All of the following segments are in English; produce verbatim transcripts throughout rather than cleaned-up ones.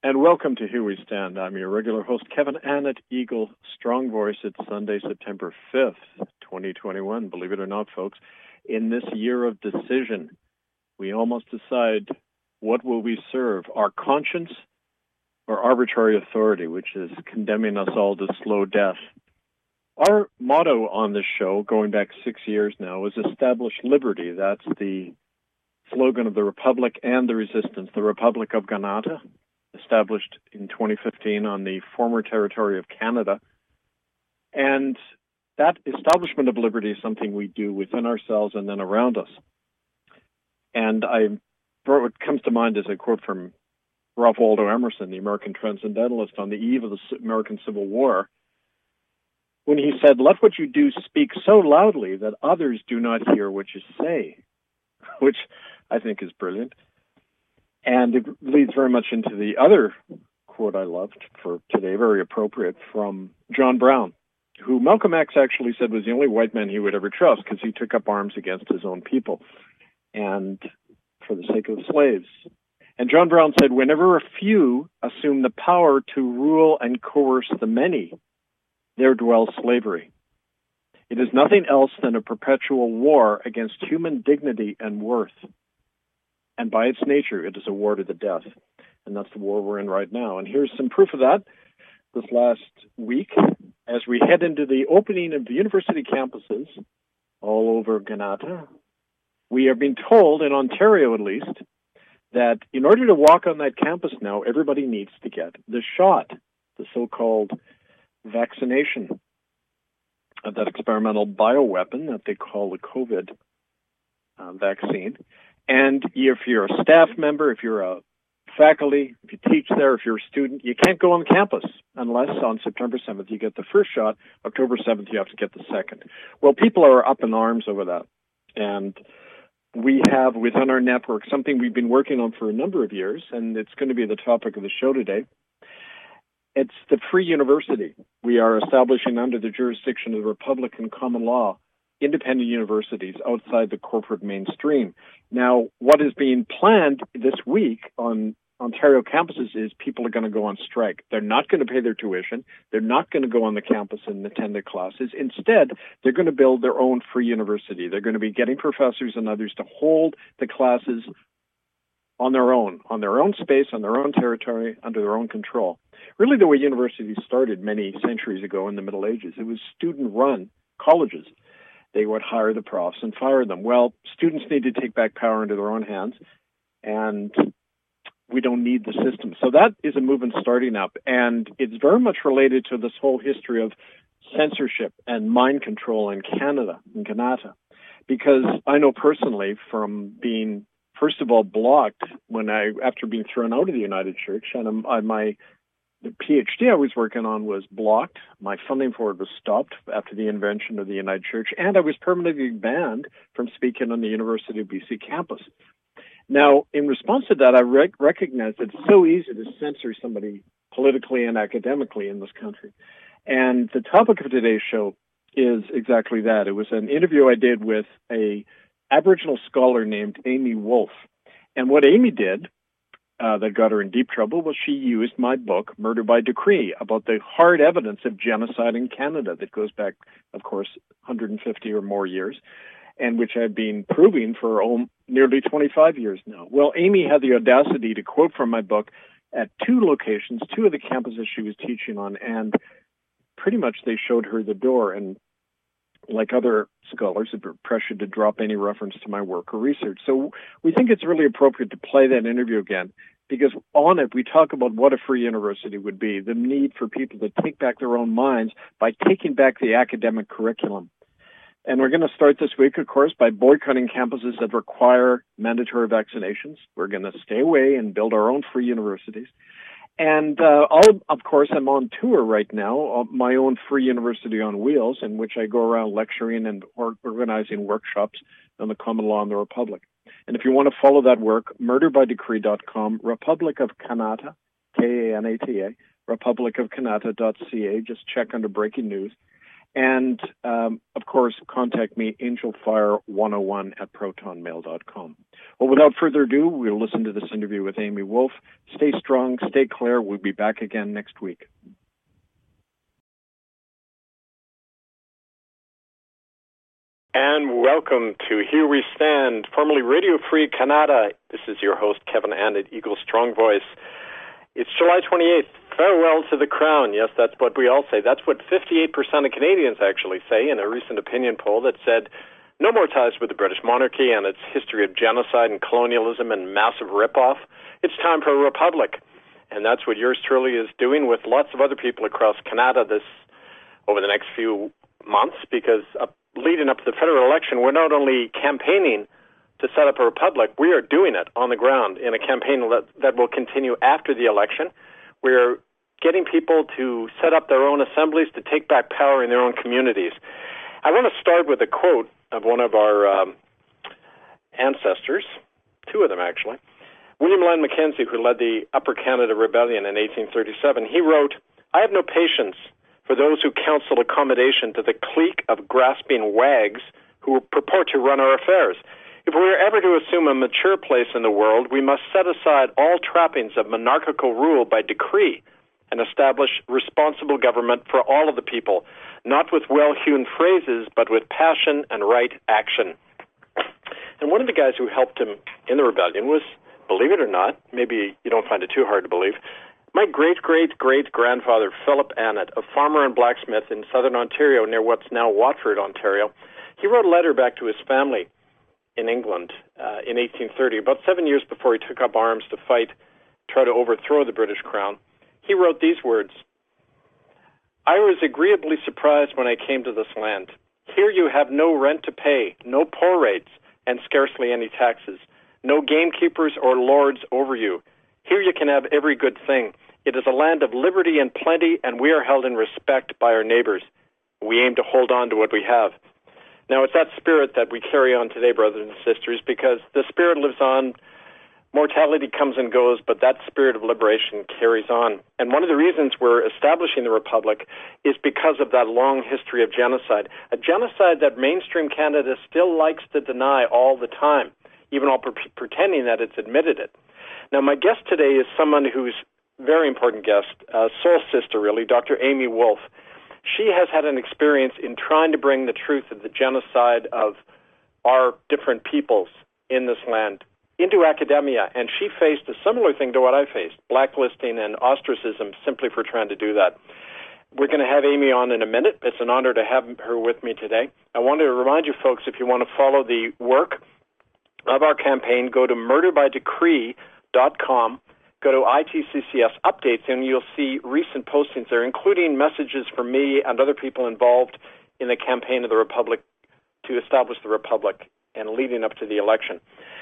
And welcome to Here We Stand. I'm your regular host, Kevin Annett, Eagle Strong Voice. It's Sunday, September fifth, twenty twenty-one. Believe it or not, folks, in this year of decision, we almost decide what will we serve, our conscience or arbitrary authority, which is condemning us all to slow death. Our motto on this show, going back six years now, is Establish Liberty. That's the slogan of the Republic and the Resistance, the Republic of Kanata, established in twenty fifteen on the former territory of Canada. And that establishment of liberty is something we do within ourselves and then around us. And I, what comes to mind is a quote from Ralph Waldo Emerson, the American transcendentalist, on the eve of the American Civil War, when he said, "Let what you do speak so loudly that others do not hear what you say," which I think is brilliant. And it leads very much into the other quote I loved for today, very appropriate, from John Brown, who Malcolm X actually said was the only white man he would ever trust because he took up arms against his own people and for the sake of the slaves. And John Brown said, "Whenever a few assume the power to rule and coerce the many, there dwells slavery. It is nothing else than a perpetual war against human dignity and worth. And by its nature, it is a war to the death." And that's the war we're in right now. And here's some proof of that this last week as we head into the opening of the university campuses all over Kanata. We are being told, in Ontario at least, that in order to walk on that campus now, everybody needs to get the shot, the so-called vaccination of that experimental bioweapon that they call the COVID uh, vaccine. And if you're a staff member, if you're a faculty, if you teach there, if you're a student, you can't go on campus unless on September seventh you get the first shot. October seventh you have to get the second. Well, people are up in arms over that. And we have within our network something we've been working on for a number of years, and it's going to be the topic of the show today. It's the Free University. We are establishing under the jurisdiction of the Republican common law independent universities outside the corporate mainstream. Now, what is being planned this week on Ontario campuses is people are going to go on strike. They're not going to pay their tuition. They're not going to go on the campus and attend their classes. Instead, they're going to build their own free university. They're going to be getting professors and others to hold the classes on their own, on their own space, on their own territory, under their own control. Really the way universities started many centuries ago in the Middle Ages. It was student-run colleges. They would hire the profs and fire them. Well, students need to take back power into their own hands, and we don't need the system. So that is a movement starting up, and it's very much related to this whole history of censorship and mind control in Canada, in Kanata, because I know personally from being, first of all, blocked when I, after being thrown out of the United Church, and I, my the PhD I was working on was blocked. My funding for it was stopped after the invention of the United Church, and I was permanently banned from speaking on the University of B C campus. Now, in response to that, I rec- recognize that it's so easy to censor somebody politically and academically in this country. And the topic of today's show is exactly that. It was an interview I did with a Aboriginal scholar named Amy Wolf. And what Amy did Uh, that got her in deep trouble was she used my book, Murder by Decree, about the hard evidence of genocide in Canada that goes back, of course, one hundred fifty or more years, and which I've been proving for oh, nearly twenty-five years now. Well, Amy had the audacity to quote from my book at two locations, two of the campuses she was teaching on, and pretty much they showed her the door. And like other scholars, have been pressured to drop any reference to my work or research. So we think it's really appropriate to play that interview again, because on it we talk about what a free university would be, the need for people to take back their own minds by taking back the academic curriculum. And we're going to start this week, of course, by boycotting campuses that require mandatory vaccinations. We're going to stay away and build our own free universities. And uh, I'll, of course, I'm on tour right now, uh, my own free university on wheels, in which I go around lecturing and or organizing workshops on the common law in the Republic. And if you want to follow that work, murder by decree dot com, Republic of Kanata, K A N A T A, republic of kanata dot c a, just check under breaking news. And, um, of course, contact me, angelfire one oh one at protonmail dot com. Well, without further ado, we'll listen to this interview with Amy Wolf. Stay strong, stay clear. We'll be back again next week. And welcome to Here We Stand, formerly Radio Free Canada. This is your host, Kevin Annett, Eagle Strong Voice. It's July twenty-eighth. Farewell to the Crown. Yes, that's what we all say. That's what fifty-eight percent of Canadians actually say in a recent opinion poll that said no more ties with the British monarchy and its history of genocide and colonialism and massive ripoff. It's time for a republic. And that's what yours truly is doing with lots of other people across Canada this over the next few months, because uh, leading up to the federal election, we're not only campaigning to set up a republic, we are doing it on the ground in a campaign that, that will continue after the election. We're getting people to set up their own assemblies to take back power in their own communities. I want to start with a quote of one of our um, ancestors, two of them actually, William Lyon Mackenzie, who led the Upper Canada Rebellion in eighteen thirty-seven. He wrote, "I have no patience for those who counsel accommodation to the clique of grasping wags who purport to run our affairs. If we are ever to assume a mature place in the world, we must set aside all trappings of monarchical rule by decree and establish responsible government for all of the people, not with well-hewn phrases, but with passion and right action." And one of the guys who helped him in the rebellion was, believe it or not, maybe you don't find it too hard to believe, my great-great-great-grandfather, Philip Annett, a farmer and blacksmith in southern Ontario near what's now Watford, Ontario. He wrote a letter back to his family in England uh, in eighteen thirty, about seven years before he took up arms to fight, try to overthrow the British crown. He wrote these words, "I was agreeably surprised when I came to this land. Here you have no rent to pay, no poor rates, and scarcely any taxes, no gamekeepers or lords over you. Here you can have every good thing. It is a land of liberty and plenty, and we are held in respect by our neighbors. We aim to hold on to what we have." Now, it's that spirit that we carry on today, brothers and sisters, because the spirit lives on. Mortality comes and goes, but that spirit of liberation carries on. And one of the reasons we're establishing the Republic is because of that long history of genocide, a genocide that mainstream Canada still likes to deny all the time, even while pre- pretending that it's admitted it. Now, my guest today is someone who's a very important guest, uh, soul sister, really, Doctor Amy Wolf. She has had an experience in trying to bring the truth of the genocide of our different peoples in this land into academia, and she faced a similar thing to what I faced, blacklisting and ostracism simply for trying to do that. We're going to have Amy on in a minute. It's an honor to have her with me today. I wanted to remind you folks, if you want to follow the work of our campaign, go to murder by decree dot com. Go to I T C C S updates, and you'll see recent postings there, including messages from me and other people involved in the campaign of the Republic to establish the Republic and leading up to the election.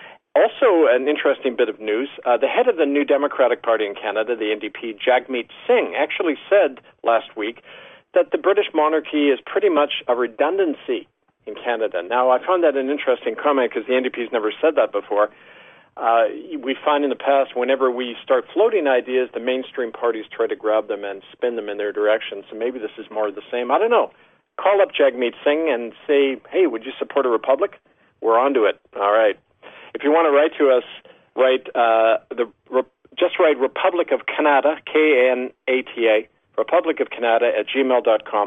Also, an interesting bit of news, uh, the head of the New Democratic Party in Canada, the N D P, Jagmeet Singh, actually said last week that the British monarchy is pretty much a redundancy in Canada. Now, I found that an interesting comment because the N D P has never said that before. Uh, we find in the past, whenever we start floating ideas, the mainstream parties try to grab them and spin them in their direction. So maybe this is more of the same. I don't know. Call up Jagmeet Singh and say, hey, would you support a republic? We're on to it. All right. If you want to write to us, write uh, the just write Republic of Canada, K N A T A, Republic of Canada at gmail dot com.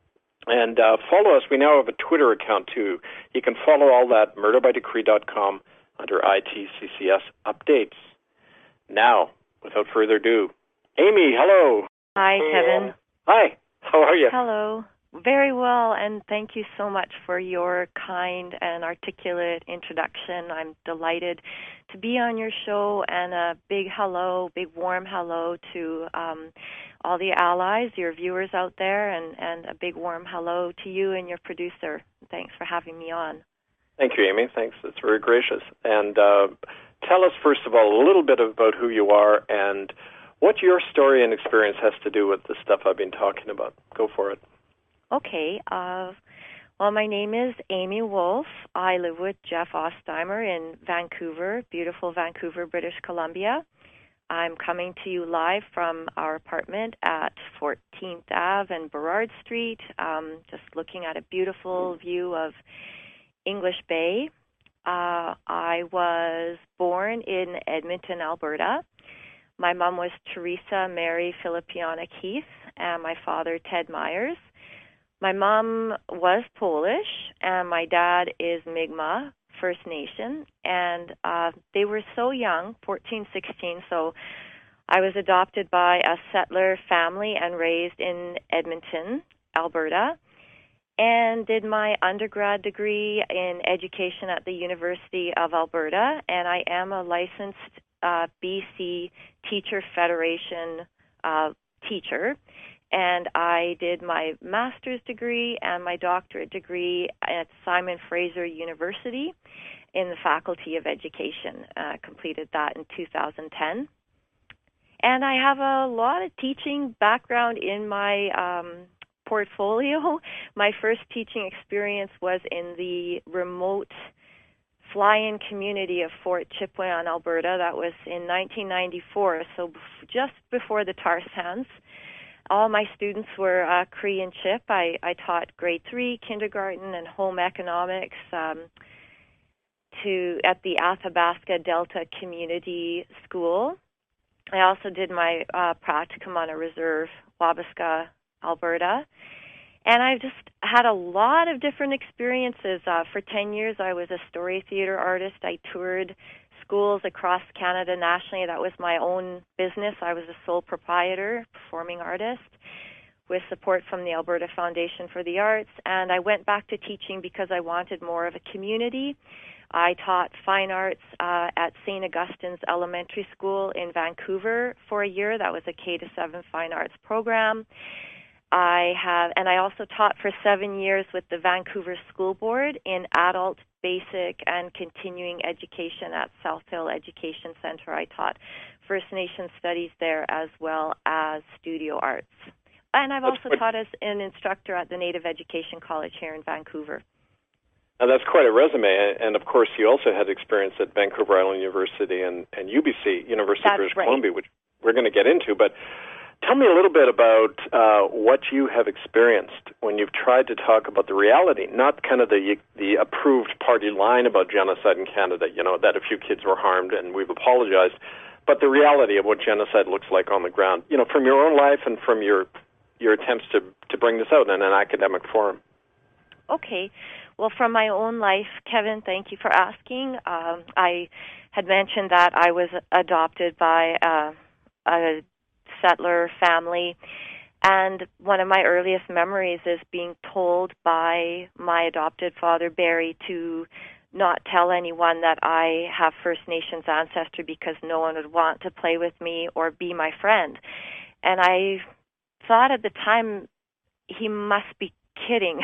And uh, follow us. We now have a Twitter account, too. You can follow all that, murder by decree dot com. Under I T C C S updates. Now, without further ado, Amy, hello. Hi, Kevin. Hi, how are you? Hello. Very well, and thank you so much for your kind and articulate introduction. I'm delighted to be on your show, and a big hello, big warm hello to um, all the allies, your viewers out there, and, and a big warm hello to you and your producer. Thanks for having me on. Thank you, Amy. Thanks. That's very gracious. And uh, tell us, first of all, a little bit about who you are and what your story and experience has to do with the stuff I've been talking about. Go for it. Okay. Uh, well, my name is Amy Wolf. I live with Jeff Ostheimer in Vancouver, beautiful Vancouver, British Columbia. I'm coming to you live from our apartment at fourteenth Avenue and Burrard Street, um, just looking at a beautiful view of English Bay. Uh, I was born in Edmonton, Alberta. My mom was Teresa Mary Filipiana Keith, and my father, Ted Myers. My mom was Polish, and my dad is Mi'kmaq First Nation, and uh, they were so young, fourteen, sixteen, so I was adopted by a settler family and raised in Edmonton, Alberta, and did my undergrad degree in education at the University of Alberta, and I am a licensed uh, B C Teacher Federation uh, teacher. And I did my master's degree and my doctorate degree at Simon Fraser University in the Faculty of Education. Uh, completed that in two thousand ten. And I have a lot of teaching background in my um, portfolio. My first teaching experience was in the remote fly-in community of Fort Chipewyan, Alberta. That was in nineteen ninety-four, so just before the tar sands. All my students were uh, Cree and Chip. I, I taught grade three, kindergarten, and home economics um, to at the Athabasca Delta Community School. I also did my uh, practicum on a reserve, Wabasca, Alberta. And I've just had a lot of different experiences. Uh, for ten years, I was a story theater artist. I toured schools across Canada nationally. That was my own business. I was a sole proprietor, performing artist, with support from the Alberta Foundation for the Arts. And I went back to teaching because I wanted more of a community. I taught fine arts uh, at Saint Augustine's Elementary School in Vancouver for a year. That was a K to seven fine arts program. I have, and I also taught for seven years with the Vancouver School Board in adult, basic, and continuing education at South Hill Education Center. I taught First Nation studies there as well as studio arts. And I've also taught as an instructor at the Native Education College here in Vancouver. Now, that's quite a resume, and of course you also had experience at Vancouver Island University and, and U B C, University That's of British right. Columbia, which we're going to get into, but tell me a little bit about uh, what you have experienced when you've tried to talk about the reality, not kind of the the approved party line about genocide in Canada, you know, that a few kids were harmed and we've apologized, but the reality of what genocide looks like on the ground, you know, from your own life and from your your attempts to, to bring this out in an academic forum. Okay. Well, from my own life, Kevin, thank you for asking. Um, I had mentioned that I was adopted by uh, a settler family, and one of my earliest memories is being told by my adopted father, Barry, to not tell anyone that I have First Nations ancestry because no one would want to play with me or be my friend. And I thought at the time, he must be kidding.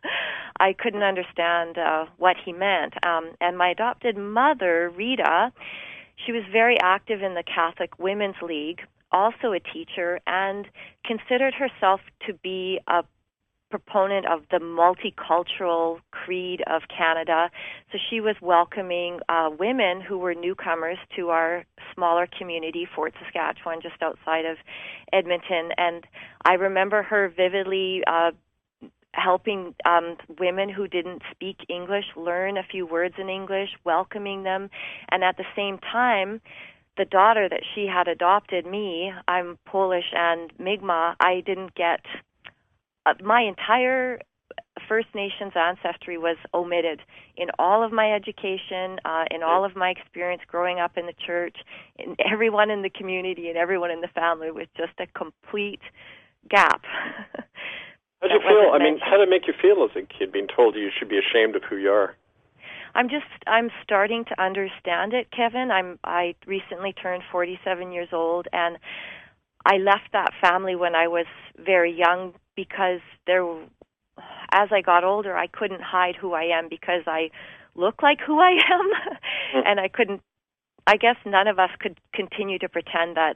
I couldn't understand uh, what he meant. Um, and my adopted mother, Rita, she was very active in the Catholic Women's League, also a teacher, and considered herself to be a proponent of the multicultural creed of Canada. So she was welcoming uh, women who were newcomers to our smaller community, Fort Saskatchewan, just outside of Edmonton. And I remember her vividly uh, helping um, women who didn't speak English learn a few words in English, welcoming them, and at the same time, the daughter that she had adopted, me, I'm Polish and Mi'kmaq, I didn't get, uh, my entire First Nations ancestry was omitted in all of my education, uh, in all of my experience growing up in the church, in everyone in the community and everyone in the family was just a complete gap. How did you feel? I mean, how did it make you feel as a kid being told you should be ashamed of who you are? I'm just, I'm starting to understand it, Kevin. I'm, I recently turned forty-seven years old, and I left that family when I was very young because there, as I got older, I couldn't hide who I am because I look like who I am, and I couldn't, I guess none of us could continue to pretend that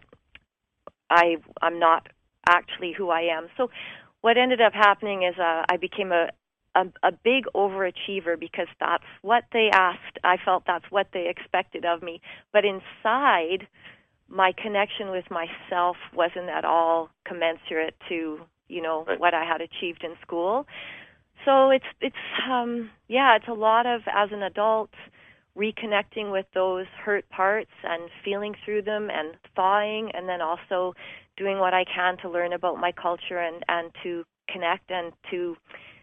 I, I'm not actually who I am. So what ended up happening is uh, I became a, a a big overachiever because that's what they asked. I felt that's what they expected of me. But inside, my connection with myself wasn't at all commensurate to, you know, right. what I had achieved in school. So it's, it's um, yeah, it's a lot of, as an adult, reconnecting with those hurt parts and feeling through them and thawing, and then also doing what I can to learn about my culture and, and to connect and to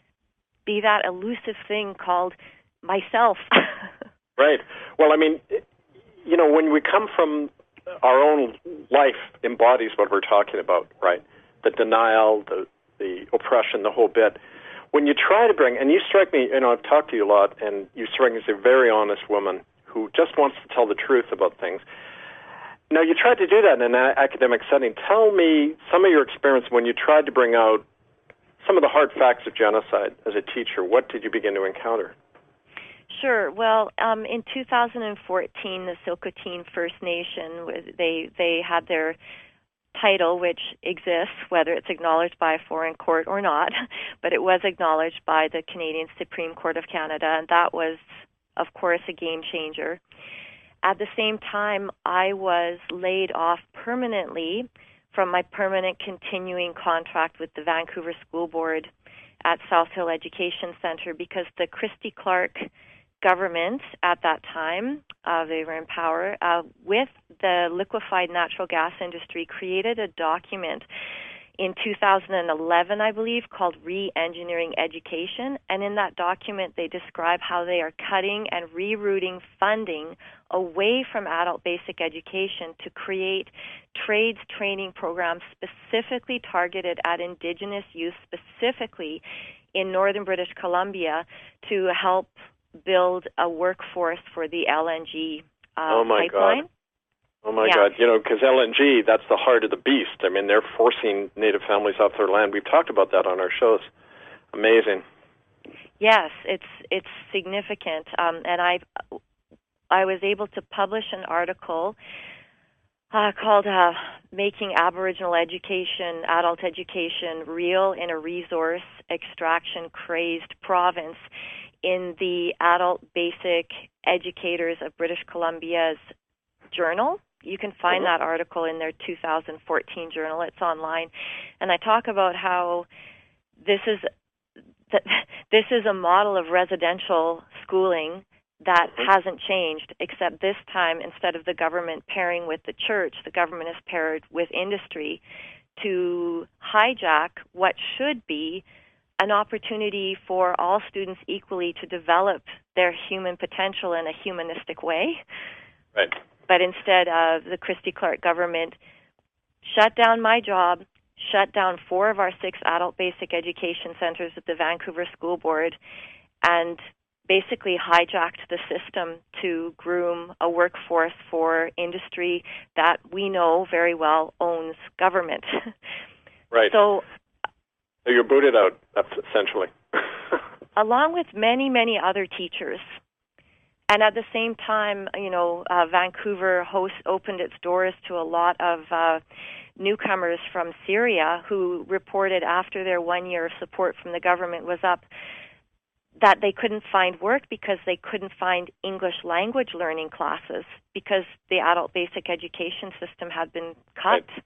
be that elusive thing called myself. Right. Well, I mean, you know, when we come from our own life embodies what we're talking about, right? The denial, the the oppression, the whole bit. When you try to bring, and you strike me, you know, I've talked to you a lot, and you strike me as a very honest woman who just wants to tell the truth about things. Now, you tried to do that in an a- academic setting. Tell me some of your experience when you tried to bring out some of the hard facts of genocide as a teacher. What did you begin to encounter? Sure. Well, um, in two thousand fourteen, the Silcotin First Nation, they they had their title, which exists, whether it's acknowledged by a foreign court or not, but it was acknowledged by the Canadian Supreme Court of Canada, and that was, of course, a game changer. At the same time, I was laid off permanently from my permanent continuing contract with the Vancouver School Board at South Hill Education Centre because the Christy Clark government at that time, uh, they were in power, uh, with the liquefied natural gas industry, created a document in two thousand eleven, I believe, called Re-Engineering Education. And in that document, they describe how they are cutting and rerouting funding away from adult basic education to create trades training programs specifically targeted at Indigenous youth, specifically in northern British Columbia, to help build a workforce for the L N G uh, oh my pipeline. God. Oh, my yeah. God. You know, because L N G, that's the heart of the beast. I mean, they're forcing Native families off their land. We've talked about that on our shows. Amazing. Yes, it's it's significant. Um, and I I was able to publish an article uh, called uh, Making Aboriginal Education, Adult Education Real in a Resource Extraction Crazed Province in the Adult Basic Educators of British Columbia's journal. You can find mm-hmm. that article in their two thousand fourteen journal. It's online. And I talk about how this is th- this is a model of residential schooling that mm-hmm. hasn't changed, except this time, instead of the government pairing with the church, the government has paired with industry to hijack what should be an opportunity for all students equally to develop their human potential in a humanistic way. Right. But instead, uh, the Christy Clark government shut down my job, shut down four of our six adult basic education centers at the Vancouver School Board, and basically hijacked the system to groom a workforce for industry that we know very well owns government. Right. So, so you're booted out, essentially. along with many, many other teachers. And at the same time, you know, uh, Vancouver host opened its doors to a lot of uh, newcomers from Syria who reported after their one year of support from the government was up that they couldn't find work because they couldn't find English language learning classes because the adult basic education system had been cut. Right.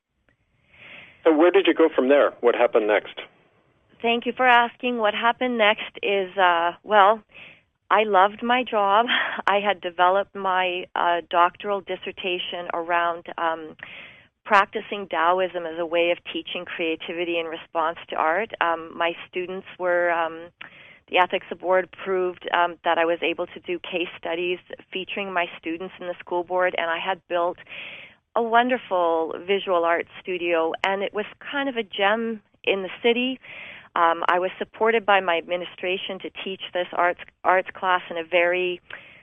So where did you go from there? What happened next? Thank you for asking. What happened next is, uh, well, I loved my job. I had developed my uh, doctoral dissertation around um, practicing Taoism as a way of teaching creativity in response to art. Um, my students were, um, the ethics board proved um, that I was able to do case studies featuring my students in the school board, and I had built a wonderful visual arts studio, and it was kind of a gem in the city. Um, I was supported by my administration to teach this arts arts class in a very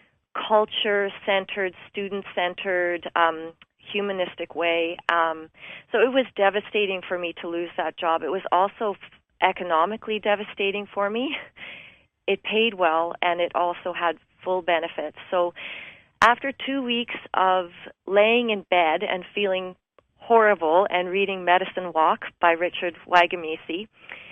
culture-centered, student-centered, um, humanistic way. Um, so it was devastating for me to lose that job. It was also f- economically devastating for me. It paid well, and it also had full benefits. So after two weeks of laying in bed and feeling horrible and reading Medicine Walk by Richard Wagamese,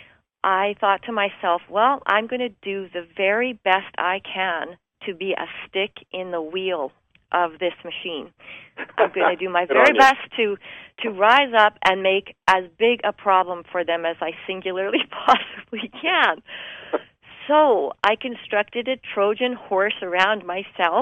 I thought to myself, well, I'm going to do the very best I can to be a stick in the wheel of this machine. I'm going to do my very best to to rise up and make as big a problem for them as I singularly possibly can. So I constructed a Trojan horse around myself,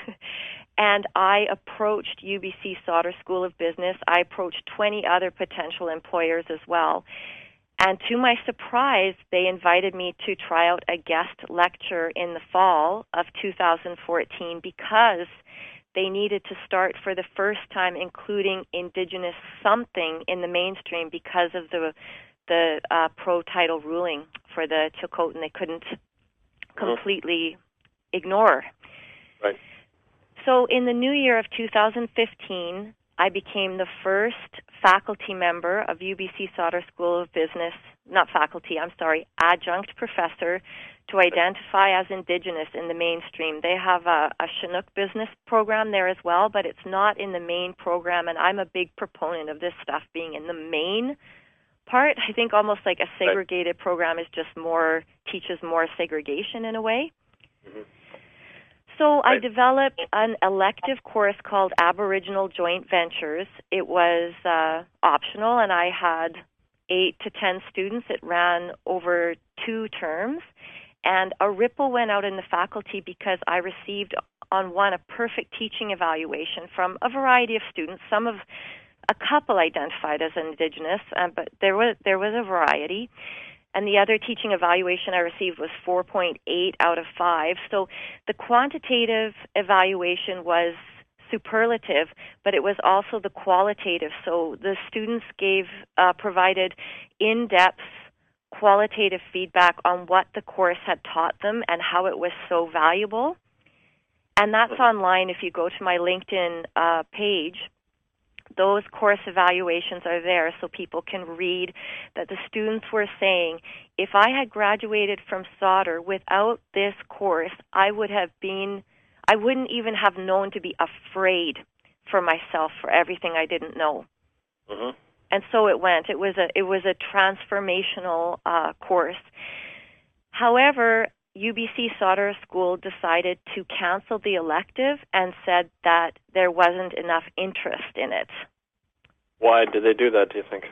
and I approached U B C Sauder School of Business. I approached twenty other potential employers as well. And to my surprise, they invited me to try out a guest lecture in the fall of two thousand fourteen because they needed to start for the first time including Indigenous something in the mainstream because of the the uh, pro-title ruling for the Chilcotin they couldn't completely ignore. Right. So in the new year of two thousand fifteen, I became the first faculty member of U B C Sauder School of Business, not faculty, I'm sorry, adjunct professor, to identify as Indigenous in the mainstream. They have a, a Chinook business program there as well, but it's not in the main program, and I'm a big proponent of this stuff being in the main part. I think almost like a segregated program is just more, teaches more segregation in a way. Mm-hmm. So I developed an elective course called Aboriginal Joint Ventures. It was uh, optional, and I had eight to ten students. It ran over two terms, and a ripple went out in the faculty because I received on one a perfect teaching evaluation from a variety of students. Some of a couple identified as Indigenous, um, but there was there was a variety. And the other teaching evaluation I received was four point eight out of five. So the quantitative evaluation was superlative, but it was also the qualitative. So the students gave, uh, provided in-depth qualitative feedback on what the course had taught them and how it was so valuable. And that's online if you go to my LinkedIn uh, page. Those course evaluations are there so people can read that the students were saying, if I had graduated from Sauder without this course, I would have been, I wouldn't even have known to be afraid for myself for everything I didn't know. Mm-hmm. And so it went. It was a, it was a transformational uh, course. However, U B C Sauder School decided to cancel the elective and said that there wasn't enough interest in it. Why did they do that, do you think?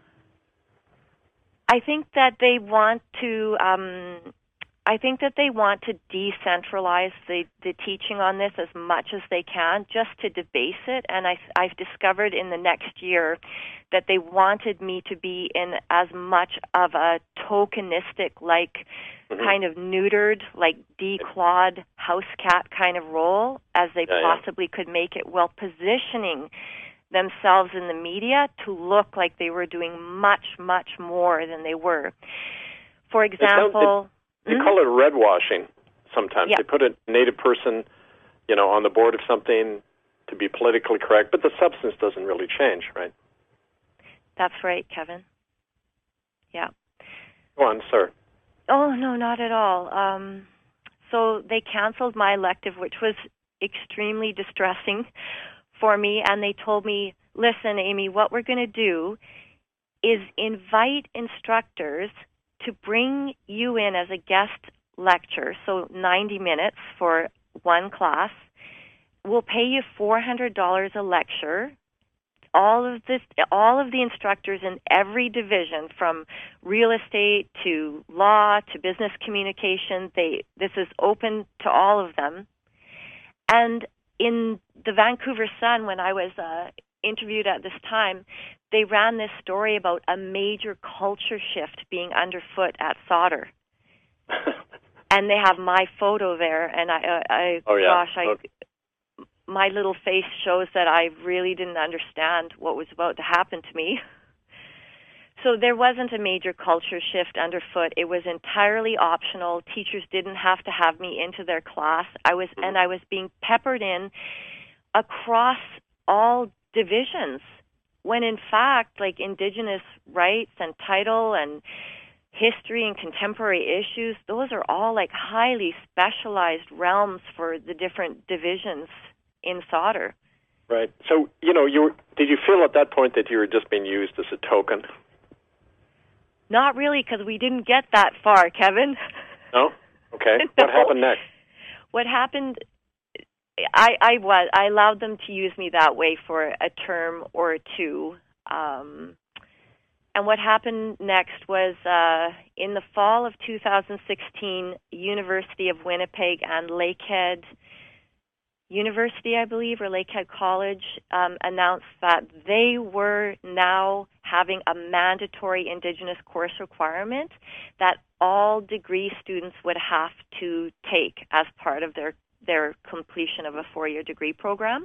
I think that they want to um, I think that they want to decentralize the, the teaching on this as much as they can, just to debase it. And I, I've discovered in the next year that they wanted me to be in as much of a tokenistic, like mm-hmm. kind of neutered, like declawed house cat kind of role as they yeah, possibly yeah. could make it, while positioning themselves in the media to look like they were doing much, much more than they were. For example... They call it red washing sometimes. Yeah. They put a Native person, you know, on the board of something to be politically correct, but the substance doesn't really change, right? That's right, Kevin. Yeah. Go on, sir. Oh, no, not at all. Um, so they canceled my elective, which was extremely distressing for me, and they told me, listen, Amy, what we're going to do is invite instructors to bring you in as a guest lecture, so ninety minutes for one class. We'll pay you four hundred dollars a lecture. All of this, all of the instructors in every division, from real estate to law to business communication, they this is open to all of them. And in the Vancouver Sun, when I was uh, interviewed at this time, they ran this story about a major culture shift being underfoot at Sauder. And they have my photo there, and I, I oh, yeah. gosh, I, okay. my little face shows that I really didn't understand what was about to happen to me. So there wasn't a major culture shift underfoot. It was entirely optional. Teachers didn't have to have me into their class. I was, mm-hmm. and I was being peppered in across all divisions, when in fact, like Indigenous rights and title and history and contemporary issues, those are all like highly specialized realms for the different divisions in Sauder. Right. So, you know, you were, did you feel at that point that you were just being used as a token? Not really, because we didn't get that far, Kevin. No? Okay. No. What happened next? What happened I, I was. I allowed them to use me that way for a term or two. Um, and what happened next was uh, in the fall of two thousand sixteen, University of Winnipeg and Lakehead University, I believe, or Lakehead College, um, announced that they were now having a mandatory Indigenous course requirement that all degree students would have to take as part of their, their completion of a four-year degree program.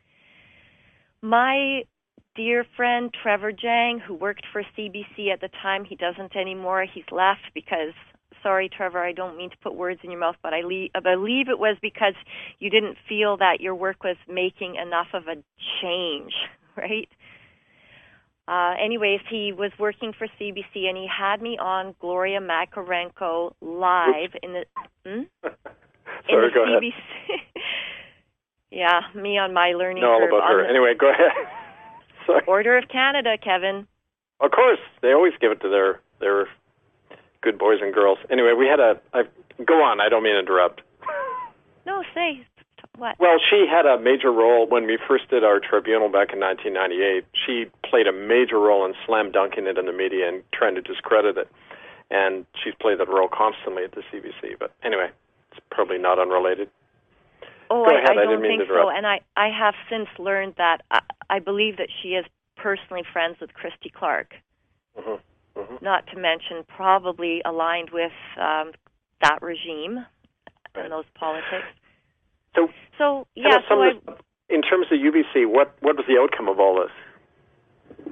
My dear friend Trevor Jang, who worked for C B C at the time, he doesn't anymore. He's left because, sorry, Trevor, I don't mean to put words in your mouth, but I, le- I believe it was because you didn't feel that your work was making enough of a change, right? Uh, anyways, he was working for C B C, and he had me on Gloria Makarenko live Oops. in the hmm? Sorry, in the go C B C. ahead. Yeah, me on my learning know all curve. about her. The anyway, go ahead. Sorry. Order of Canada, Kevin. Of course, they always give it to their their good boys and girls. Anyway, we had a I, go on. I don't mean to interrupt. No, say what? Well, she had a major role when we first did our tribunal back in nineteen ninety-eight. She played a major role in slam dunking it in the media and trying to discredit it. And she's played that role constantly at the C B C. But anyway, it's probably not unrelated. Oh, Go I, ahead. I I don't didn't mean think to so. interrupt. And I, I have since learned that I, I believe that she is personally friends with Christy Clark. Mm-hmm. Mm-hmm. Not to mention probably aligned with um, that regime Right. and those politics. So, so yeah. So I, this, in terms of U B C, what what was the outcome of all this?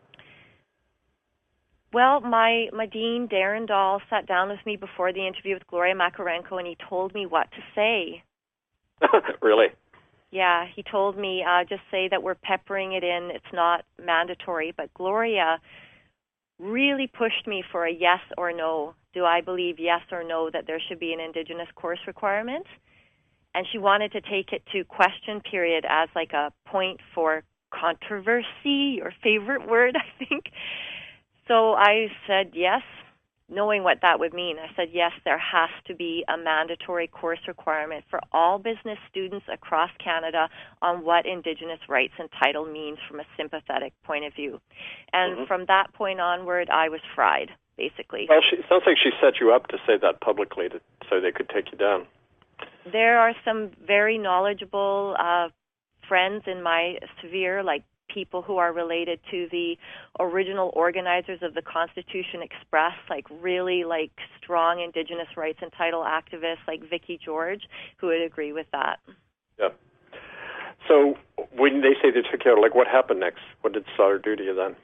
Well, my, my dean, Darren Dahl, sat down with me before the interview with Gloria Makarenko, and he told me what to say. Really? Yeah, he told me, uh, just say that we're peppering it in. It's not mandatory. But Gloria really pushed me for a yes or no. Do I believe yes or no that there should be an Indigenous course requirement? And she wanted to take it to question period as like a point for controversy, your favorite word, I think. So I said yes, knowing what that would mean. I said, yes, there has to be a mandatory course requirement for all business students across Canada on what Indigenous rights and title means from a sympathetic point of view. And mm-hmm. from that point onward, I was fried, basically. Well, she, it sounds like she set you up to say that publicly to, so they could take you down. There are some very knowledgeable uh, friends in my sphere, like people who are related to the original organizers of the Constitution Express, like really like strong Indigenous rights and title activists like Vicki George, who would agree with that. Yeah. So when they say they took you out, like what happened next? What did Sauder do to you then?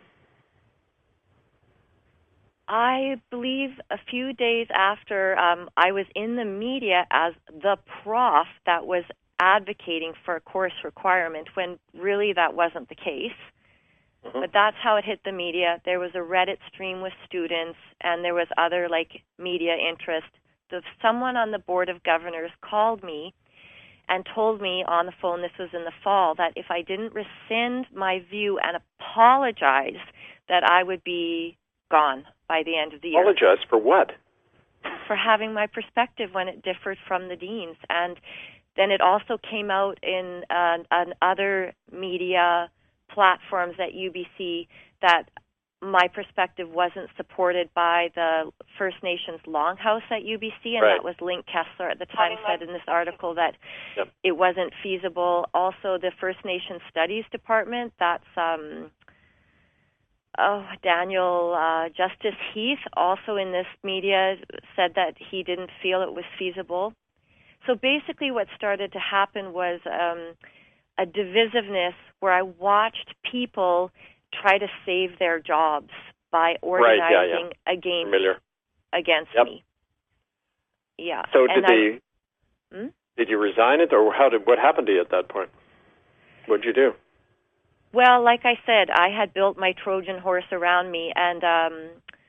I believe a few days after, um, I was in the media as the prof that was advocating for a course requirement when really that wasn't the case. Mm-hmm. But that's how it hit the media. There was a Reddit stream with students, and there was other like media interest. So someone on the Board of Governors called me and told me on the phone, this was in the fall, that if I didn't rescind my view and apologize, that I would be gone by the end of the year. Apologize for what? For having my perspective when it differed from the dean's. And then it also came out in uh, on other media platforms at U B C that my perspective wasn't supported by the First Nations Longhouse at U B C, and right. that was Link Kessler at the time said in this article that yep. it wasn't feasible. Also, the First Nations Studies Department, that's um, oh Daniel uh, Justice Heath, also in this media said that he didn't feel it was feasible. So basically what started to happen was um, a divisiveness where I watched people try to save their jobs by organizing right, yeah, yeah. against Familiar. against yep. me. Yeah. So and did they? I, hmm? Did you resign it, or how did what happened to you at that point? What did you do? Well, like I said, I had built my Trojan horse around me, and um,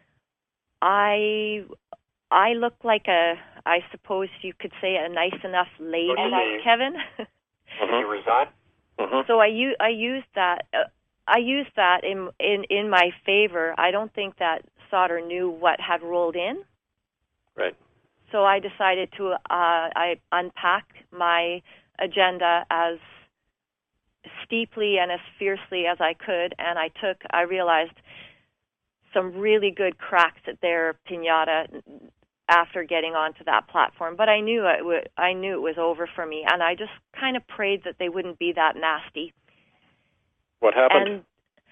I I look like a, I suppose you could say, a nice enough lady, okay. Kevin. Mm-hmm. Did you resign? Mm-hmm. So I, u- I used that. Uh, I used that in, in in my favor. I don't think that Sauder knew what had rolled in. Right. So I decided to uh, I unpacked my agenda as steeply and as fiercely as I could, and I took, I realized some really good cracks at their piñata after getting onto that platform. But I knew it w- I knew it was over for me, and I just kind of prayed that they wouldn't be that nasty. What happened? And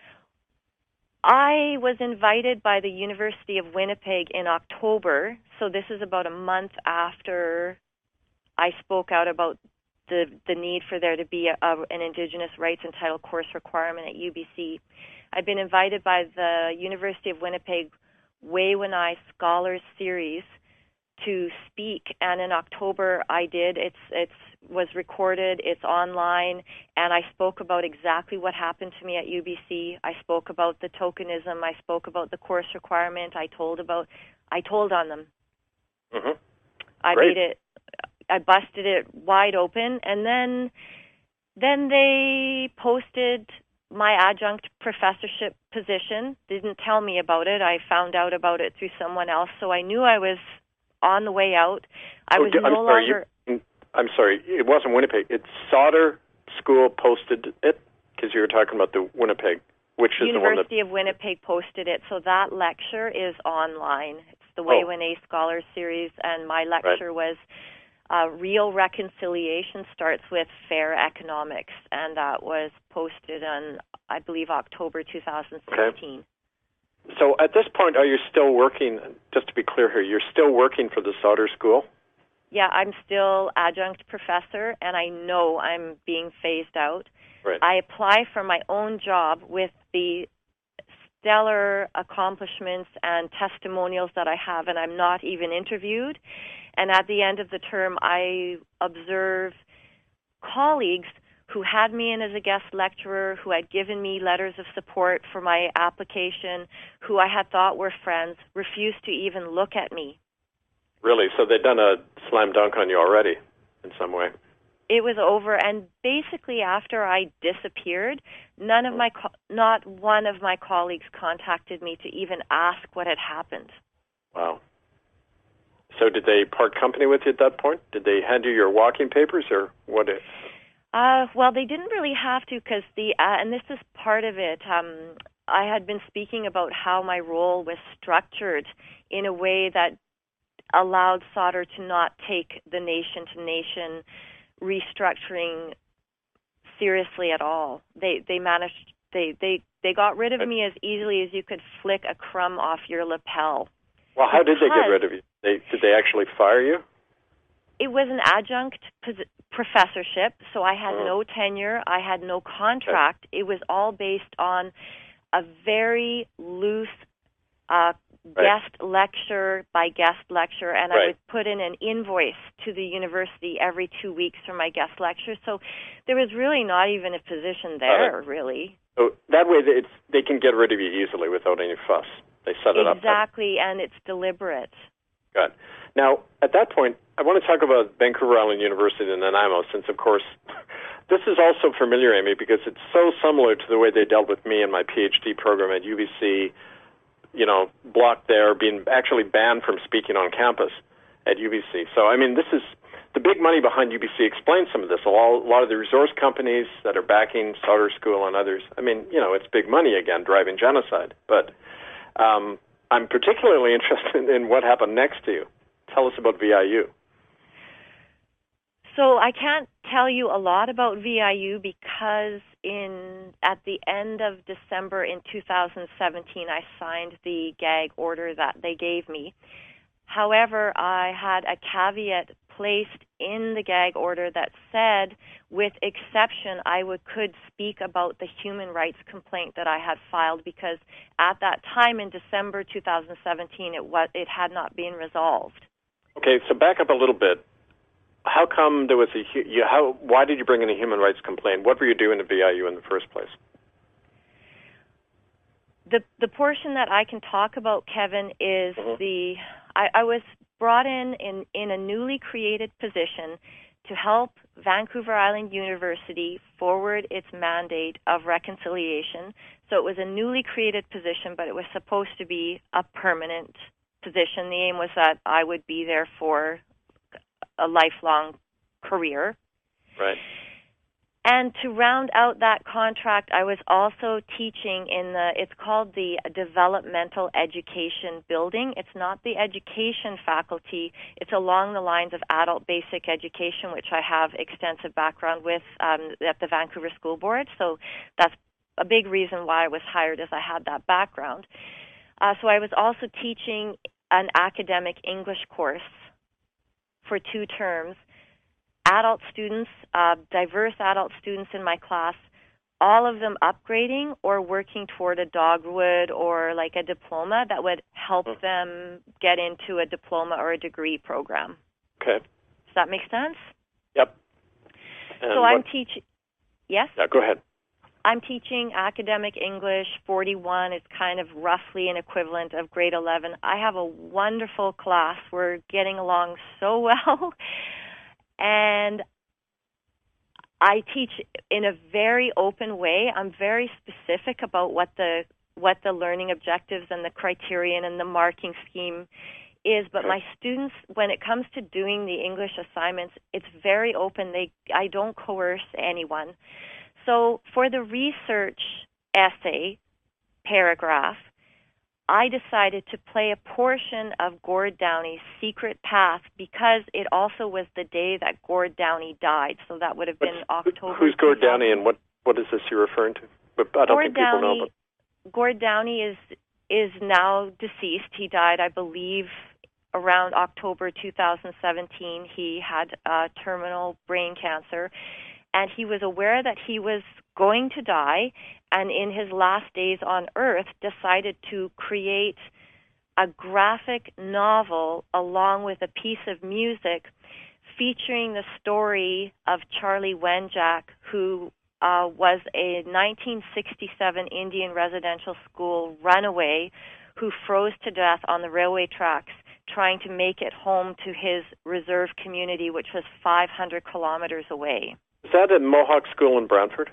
I was invited by the University of Winnipeg in October, so this is about a month after I spoke out about the the need for there to be a, a, an Indigenous rights and title course requirement at U B C. I'd been invited by the University of Winnipeg Wehwinai Scholars Series to speak, and in October I did. It's it's was recorded, it's online, and I spoke about exactly what happened to me at U B C. I spoke about the tokenism, I spoke about the course requirement, I told about I told on them. Mm-hmm. I Great. made it I busted it wide open, and then then they posted my adjunct professorship position. They didn't tell me about it. I found out about it through someone else, so I knew I was on the way out. I oh, was I'm no sorry, longer... You, I'm sorry, it wasn't Winnipeg. It's Sauder School posted it, because you were talking about the Winnipeg, which is University the one that... of Winnipeg posted it, so that lecture is online. It's the Oh. Wehwinai Scholars Series, and my lecture Right. was uh, Real Reconciliation Starts with Fair Economics, and that was posted on, I believe, October two thousand sixteen. Okay. So at this point, are you still working, just to be clear here, you're still working for the Sauder School? Yeah, I'm still adjunct professor, and I know I'm being phased out. Right. I apply for my own job with the stellar accomplishments and testimonials that I have, and I'm not even interviewed. And at the end of the term, I observe colleagues who had me in as a guest lecturer, who had given me letters of support for my application, who I had thought were friends, refused to even look at me. Really? So they've done a slam dunk on you already in some way? It was over, and basically after I disappeared, none of my, co- not one of my colleagues contacted me to even ask what had happened. Wow. So did they part company with you at that point? Did they hand you your walking papers, or what? Is... Uh, well, they didn't really have to, because the, uh, and this is part of it, um, I had been speaking about how my role was structured in a way that allowed Sauder to not take the nation-to-nation restructuring seriously at all. They they managed, they, they, they got rid of me as easily as you could flick a crumb off your lapel. Well, how did they get Because rid of you? They, did they actually fire you? It was an adjunct pos- professorship, so I had Oh. no tenure, I had no contract. It was all based on a very loose uh, Right. guest lecture by guest lecture, and I Right. would put in an invoice to the university every two weeks for my guest lecture. So there was really not even a position there, really. So that way they, it's, they can get rid of you easily without any fuss. They set it up. Exactly, and it's deliberate. Good. Now, at that point, I want to talk about Vancouver Island University in Nanaimo, since, of course, this is also familiar, Amy, because it's so similar to the way they dealt with me in my PhD program at U B C, you know, blocked there, being actually banned from speaking on campus at U B C. So, I mean, this is the big money behind U B C explains some of this. A lot, a lot of the resource companies that are backing Sauder School and others, I mean, you know, it's big money, again, driving genocide. But um, I'm particularly interested in what happened next to you. Tell us about V I U. So I can't tell you a lot about V I U because in at the end of December in two thousand seventeen, I signed the gag order that they gave me. However, I had a caveat placed in the gag order that said, with exception, I would could speak about the human rights complaint that I had filed, because at that time in December two thousand seventeen, it was it had not been resolved. Okay, so back up a little bit. How come there was a you, how? Why did you bring in a human rights complaint? What were you doing at V I U in the first place? The the portion that I can talk about, Kevin, is Mm-hmm. the I, I was brought in, in in a newly created position to help Vancouver Island University forward its mandate of reconciliation. So it was a newly created position, but it was supposed to be a permanent position. The aim was that I would be there for a lifelong career. Right. And to round out that contract, I was also teaching in the, it's called the Developmental Education Building. It's not the education faculty. It's along the lines of adult basic education, which I have extensive background with um, at the Vancouver School Board. So that's a big reason why I was hired, as I had that background. Uh, so I was also teaching an academic English course for two terms. Adult students, uh, diverse adult students in my class, all of them upgrading or working toward a dogwood or like a diploma that would help mm. them get into a diploma or a degree program. Okay. Does that make sense? Yep. And so what... I'm teaching, yes? Yeah, go ahead. I'm teaching academic English. forty-one is kind of roughly an equivalent of grade eleven. I have a wonderful class. We're getting along so well. And I teach in a very open way. I'm very specific about what the what the learning objectives and the criterion and the marking scheme is. But my students, when it comes to doing the English assignments, it's very open. They I don't coerce anyone. So for the research essay paragraph, I decided to play a portion of Gord Downie's Secret Path because it also was the day that Gord Downie died. So that would have been What's, October. Who's Gord Downie and what, what is this you're referring to? But I don't Gord think people Downie, know. But... Gord Downie is, is now deceased. He died, I believe, around October two thousand seventeen. He had uh, terminal brain cancer, and he was aware that he was going to die, and in his last days on Earth decided to create a graphic novel along with a piece of music featuring the story of Charlie Wenjack, who uh, was a nineteen sixty-seven Indian residential school runaway who froze to death on the railway tracks trying to make it home to his reserve community, which was five hundred kilometers away. Is that at Mohawk School in Brantford?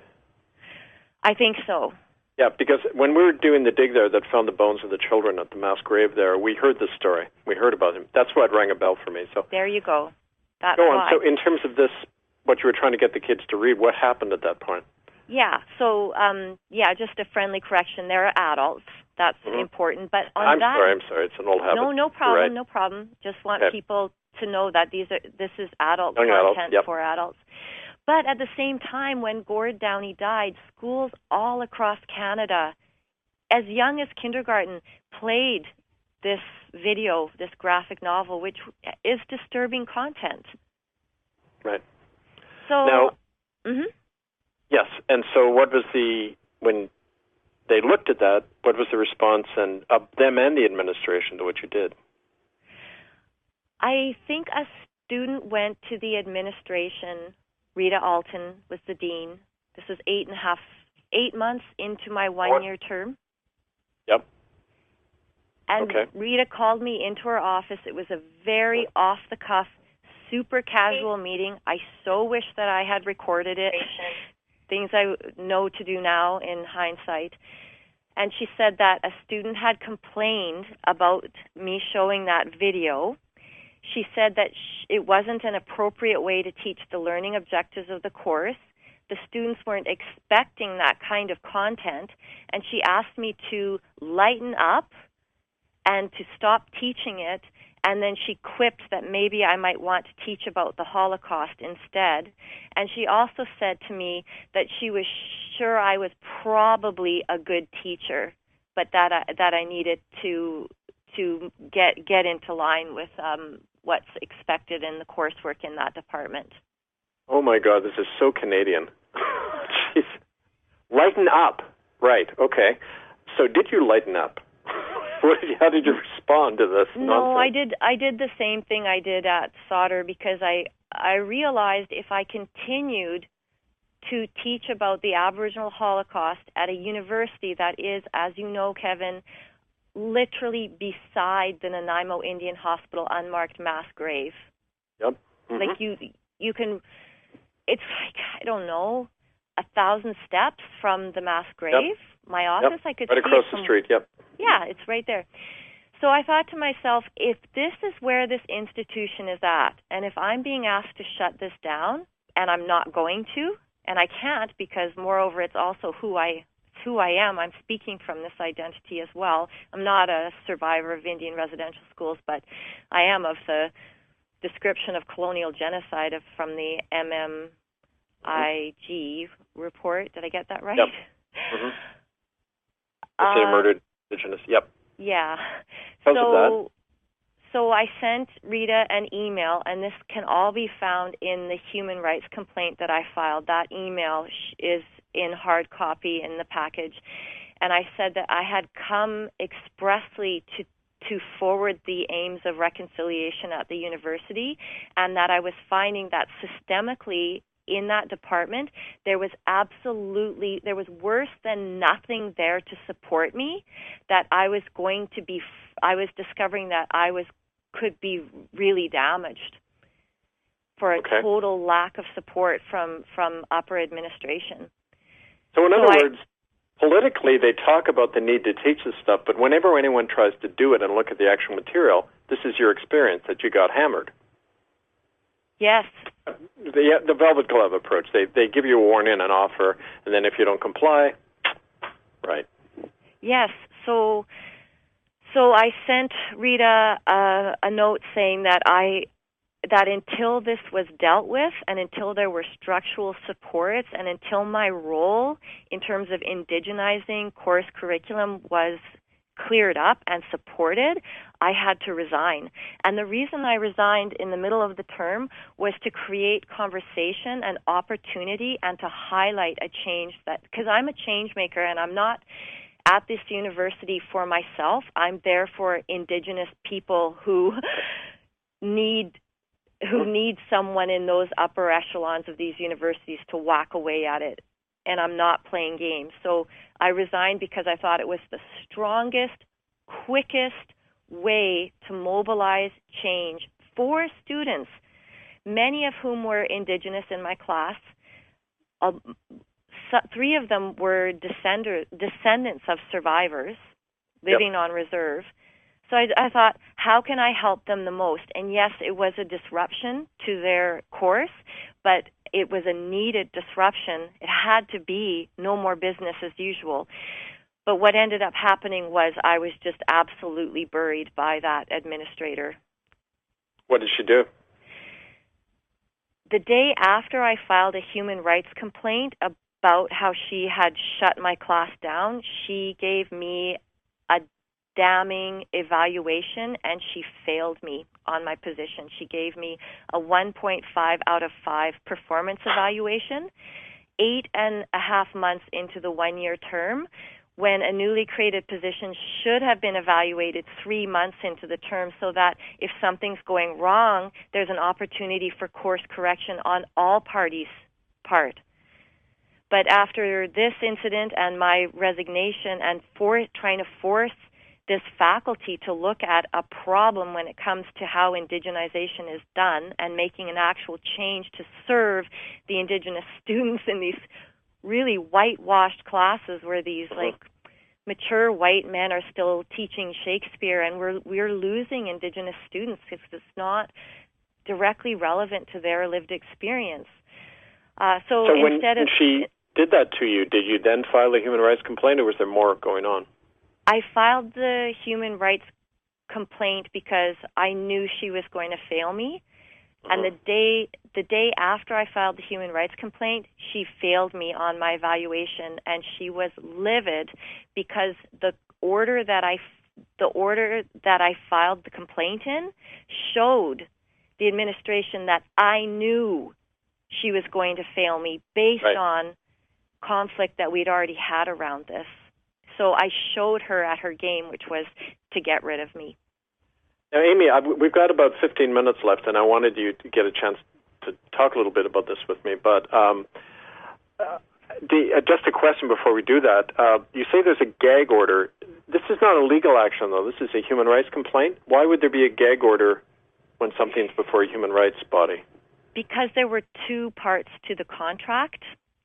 I think so. Yeah, because when we were doing the dig there that found the bones of the children at the mass grave there, we heard this story. We heard about him. That's what rang a bell for me. So there you go. That's go on. why. So in terms of this, what you were trying to get the kids to read, what happened at that point? Yeah, so, um, yeah, just a friendly correction. There are adults. That's mm-hmm. important. But on I'm that, sorry, I'm sorry. It's an old habit. No, no problem, right. no problem. Just want okay. people to know that these are this is adult Young content adults, yep. for adults. But at the same time, when Gord Downie died, schools all across Canada, as young as kindergarten, played this video, this graphic novel, which is disturbing content. Right. So, now, mm-hmm. yes, and so what was the, when they looked at that, what was the response and of them and the administration to what you did? I think a student went to the administration. Rita Alton was the dean. This was eight and a half, eight months into my one-year term. Yep. And okay. Rita called me into her office. It was a very off-the-cuff, super casual meeting. I so wish that I had recorded it. Things I know to do now in hindsight. And she said that a student had complained about me showing that video. She said that sh- it wasn't an appropriate way to teach the learning objectives of the course. The students weren't expecting that kind of content, and she asked me to lighten up and to stop teaching it, and then she quipped that maybe I might want to teach about the Holocaust instead. And she also said to me that she was sure I was probably a good teacher, but that I, that I needed to to get get into line with um, what's expected in the coursework in that department. Oh my God, this is so Canadian. Jeez. Lighten up. Right, okay. So did you lighten up? What did you, how did you respond to this No, nonsense? I did I did the same thing I did at Sauder because I, I realized if I continued to teach about the Aboriginal Holocaust at a university that is, as you know, Kevin, literally beside the Nanaimo Indian Hospital unmarked mass grave. Yep. Mm-hmm. Like you you can, it's like, I don't know, a thousand steps from the mass grave. Yep. My office, yep. I could right see across it the from, street, yep. Yeah, it's right there. So I thought to myself, if this is where this institution is at, and if I'm being asked to shut this down, and I'm not going to, and I can't because, moreover, it's also who I who I am. I'm speaking from this identity as well. I'm not a survivor of Indian residential schools, but I am of the description of colonial genocide of, from the M M I G report. Did I get that right? Yep. Mm-hmm. Uh, they murdered Indigenous. Yep. Yeah. Because so, of that. So I sent Rita an email, and this can all be found in the human rights complaint that I filed. That email is in hard copy in the package. And I said that I had come expressly to to forward the aims of reconciliation at the university, and that I was finding that systemically in that department, there was absolutely, there was worse than nothing there to support me, that I was going to be, I was discovering that I was, could be really damaged for a okay. total lack of support from, from upper administration. So in other so words, I, politically they talk about the need to teach this stuff, but whenever anyone tries to do it and look at the actual material, this is your experience, that you got hammered. Yes. The, the velvet glove approach. They they give you a warning, an offer, and then if you don't comply, right. Yes. So so I sent Rita a, a note saying that I that until this was dealt with and until there were structural supports and until my role in terms of indigenizing course curriculum was cleared up and supported, I had to resign. And the reason I resigned in the middle of the term was to create conversation and opportunity and to highlight a change that, because I'm a change maker and I'm not at this university for myself. I'm there for Indigenous people who need who need someone in those upper echelons of these universities to whack away at it. And I'm not playing games. So I resigned because I thought it was the strongest, quickest way to mobilize change for students, many of whom were Indigenous in my class. Uh, so three of them were descender, descendants of survivors living yep. on reserve. So I, I thought, how can I help them the most? And yes, it was a disruption to their course, but it was a needed disruption. It had to be no more business as usual. But what ended up happening was I was just absolutely buried by that administrator. What did she do? The day after I filed a human rights complaint about how she had shut my class down, she gave me a damning evaluation, and she failed me on my position. She gave me a one point five out of five performance evaluation, eight and a half months into the one-year term, when a newly created position should have been evaluated three months into the term, so that if something's going wrong, there's an opportunity for course correction on all parties' part. But after this incident and my resignation and for trying to force this faculty to look at a problem when it comes to how indigenization is done and making an actual change to serve the Indigenous students in these really whitewashed classes where these like mature white men are still teaching Shakespeare, and we're we're losing Indigenous students because it's not directly relevant to their lived experience. Uh, so, so instead when of she did that to you, did you then file a human rights complaint, or was there more going on? I filed the human rights complaint because I knew she was going to fail me. Uh-huh. And the day the day after I filed the human rights complaint, she failed me on my evaluation, and she was livid because the order that I the order that I filed the complaint in showed the administration that I knew she was going to fail me based right. on conflict that we'd already had around this. So I showed her at her game, which was to get rid of me. Now, Amy, I've, we've got about fifteen minutes left, and I wanted you to get a chance to talk a little bit about this with me. But um, uh, the, uh, just a question before we do that. Uh, you say there's a gag order. This is not a legal action, though. This is a human rights complaint. Why would there be a gag order when something's before a human rights body? Because there were two parts to the contract.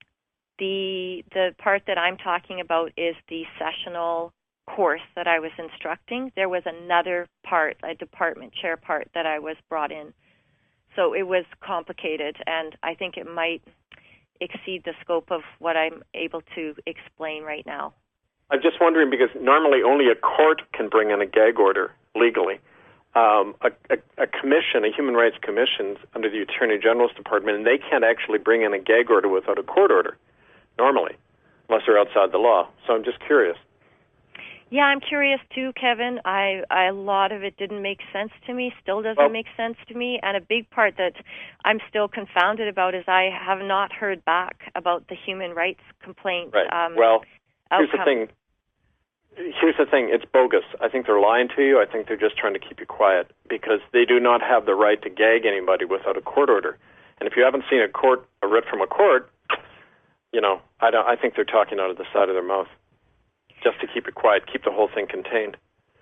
The the part that I'm talking about is the sessional course that I was instructing. There was another part, a department chair part, that I was brought in. So it was complicated, and I think it might exceed the scope of what I'm able to explain right now. I'm just wondering, because normally only a court can bring in a gag order legally. Um, a, a, a commission, a human rights commission under the Attorney General's Department, and they can't actually bring in a gag order without a court order, normally, unless they're outside the law. So I'm just curious. Yeah, I'm curious too, Kevin. I, I a lot of it didn't make sense to me, still doesn't well, make sense to me, and a big part that I'm still confounded about is I have not heard back about the human rights complaint. Right. Um, well, here's outcome. the thing. Here's the thing. It's bogus. I think they're lying to you. I think they're just trying to keep you quiet because they do not have the right to gag anybody without a court order. And if you haven't seen a court, a writ from a court, you know, I don't. I think they're talking out of the side of their mouth, just to keep it quiet, keep the whole thing contained.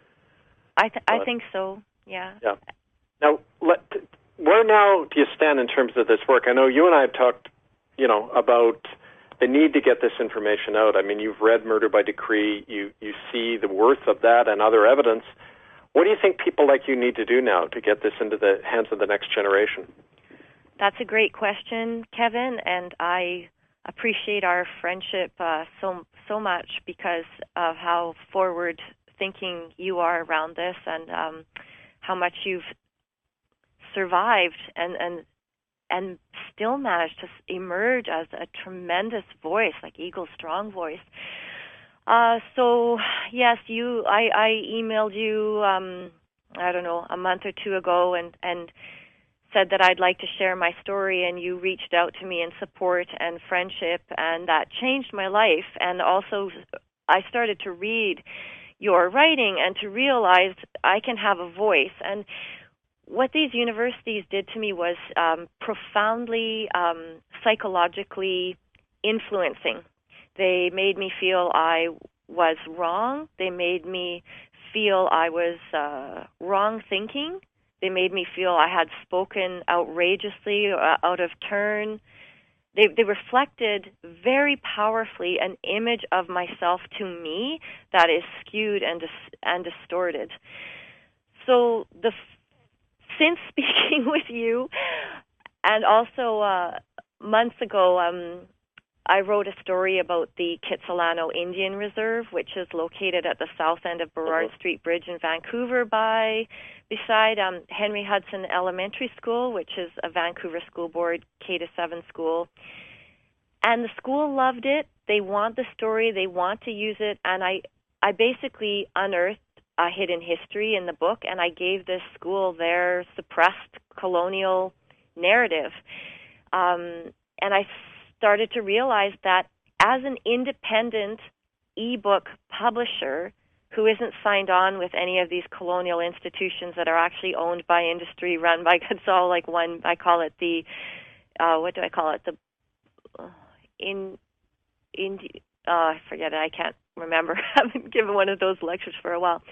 I th- I think so. Yeah. Yeah. Now, let, where now do you stand in terms of this work? I know you and I have talked, you know, about the need to get this information out. I mean, you've read Murder by Decree. You you see the worth of that and other evidence. What do you think people like you need to do now to get this into the hands of the next generation? That's a great question, Kevin, and I appreciate our friendship uh, so so much because of how forward thinking you are around this, and um, how much you've survived and and and still managed to emerge as a tremendous voice, like Eagle Strong voice. Uh, so yes, you. I, I emailed you. Um, I don't know, a month or two ago, and and. said that I'd like to share my story, and you reached out to me in support and friendship, and that changed my life. And also, I started to read your writing and to realize I can have a voice. And what these universities did to me was um, profoundly um, psychologically influencing. They made me feel I was wrong. They made me feel I was uh, wrong thinking. They made me feel I had spoken outrageously, uh, out of turn. They, they reflected very powerfully an image of myself to me that is skewed and dis- and distorted. So the since speaking with you, and also uh, months ago, um, I wrote a story about the Kitsilano Indian Reserve, which is located at the south end of Burrard Street Bridge in Vancouver, by beside um, Henry Hudson Elementary School, which is a Vancouver School Board K to seven school. And the school loved it. They want the story. They want to use it. And I, I basically unearthed a hidden history in the book, and I gave this school their suppressed colonial narrative. Um, and I started to realize that as an independent ebook publisher who isn't signed on with any of these colonial institutions that are actually owned by industry, run by, it's all like one, I call it the, uh, what do I call it? The, uh, in, in, uh, I forget it, I can't remember. I haven't given one of those lectures for a while.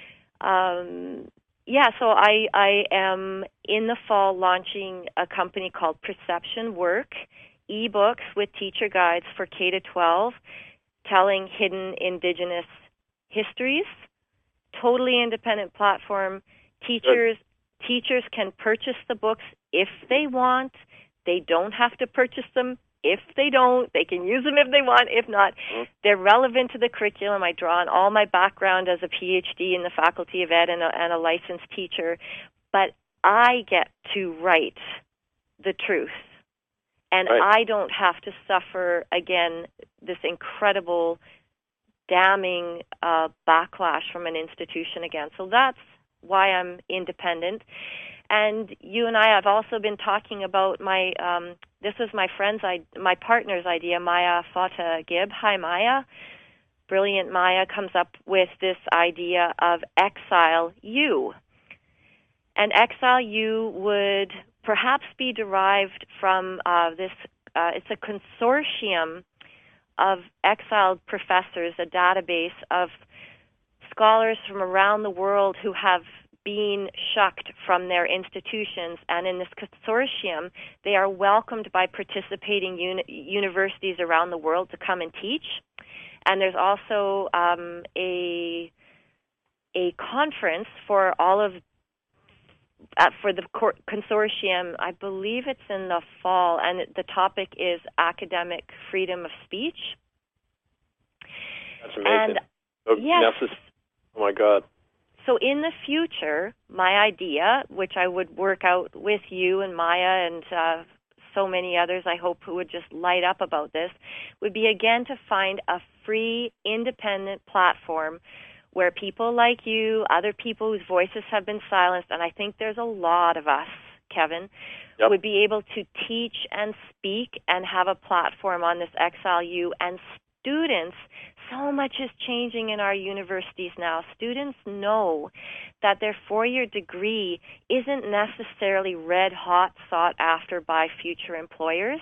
Um, yeah, so I, I am in the fall launching a company called Perception Work, ebooks with teacher guides for K to twelve, telling hidden Indigenous histories. Totally independent platform. Teachers Good. Teachers can purchase the books if they want. They don't have to purchase them if they don't. They can use them if they want. If not, mm-hmm. They're relevant to the curriculum. I draw on all my background as a P H D in the Faculty of Ed and a, and a licensed teacher. But I get to write the truth. And right. I don't have to suffer, again, this incredible damning uh, backlash from an institution again. So that's why I'm independent. And you and I have also been talking about my, um, this was my friend's, my partner's idea, Maya Fata Gibb. Hi, Maya. Brilliant Maya comes up with this idea of Exile U. And Exile U would perhaps be derived from uh, this, uh, it's a consortium of exiled professors, a database of scholars from around the world who have been shucked from their institutions. And in this consortium, they are welcomed by participating uni- universities around the world to come and teach. And there's also um, a, a conference for all of uh, for the cor- consortium. I believe it's in the fall, and it, the topic is academic freedom of speech. That's amazing. And oh, yes, necess- oh my God. So in the future, my idea, which I would work out with you and Maya and uh, so many others, I hope, who would just light up about this, would be again to find a free, independent platform where people like you, other people whose voices have been silenced, and I think there's a lot of us, Kevin, yep. would be able to teach and speak and have a platform on this X L U. And students, so much is changing in our universities now. Students know that their four-year degree isn't necessarily red-hot sought after by future employers.